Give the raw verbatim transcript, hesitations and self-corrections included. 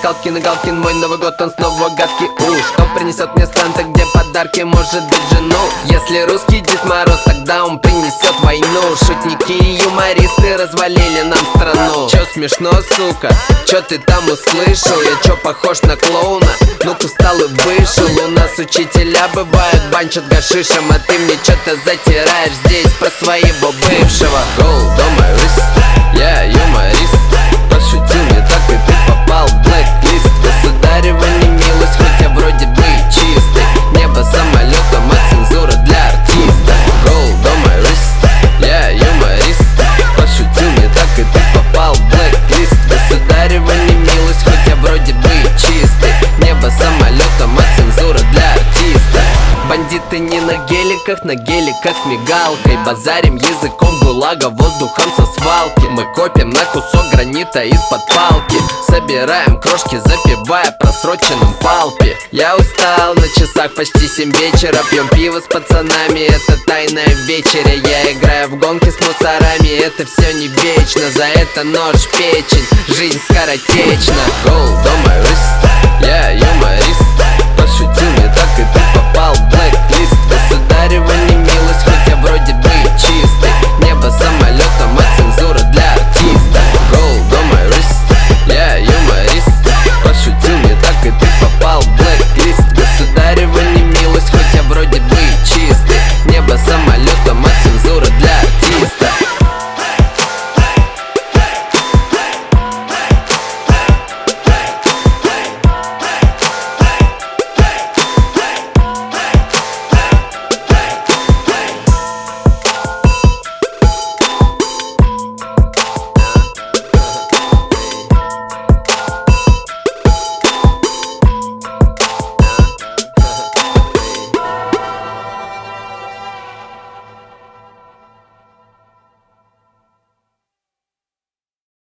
Галкин и Галкин, мой Новый год, он снова гадкий уж. Кто принесет мне Санта, где подарки, может быть жену? Если русский Дед Мороз, тогда он принесет войну. Шутники и юмористы развалили нам страну. Чё смешно, сука? Чё ты там услышал? Я чё похож на клоуна? Ну-ка встал и вышел. У нас учителя бывают, банчат гашишем, а ты мне чё-то затираешь здесь про своего бывшего. Gold on my wrist, я юморист. Пошутил мне так, и ты попал в блэк-лист. Государева не милость, хоть я вроде бы и чистый. Небо самолетом, а цензура для артиста. Gold on my wrist, я юморист. Пошутил мне так, и ты попал в блэк-лист. Государева не милость, хоть я вроде бы и чистый. Небо самолетом, а цензура для артиста. Бандиты не на геликах, на геликах с мигалкой. Базарим языком гулага, воздухом со свалки. Мы копим на кусок гранита из-под палки. Собираем крошки, запивая просроченным палпи. Я устал, на часах почти семь вечера. Пьем пиво с пацанами, это тайная вечеря. Я играю в гонки с мусорами, это все не вечно. За это нож в печень, жизнь скоротечна. Gold on my wrist, я юморист. Пошутил мне так, и ты попал в блэк-лист. Государева не милость, хоть я вроде бы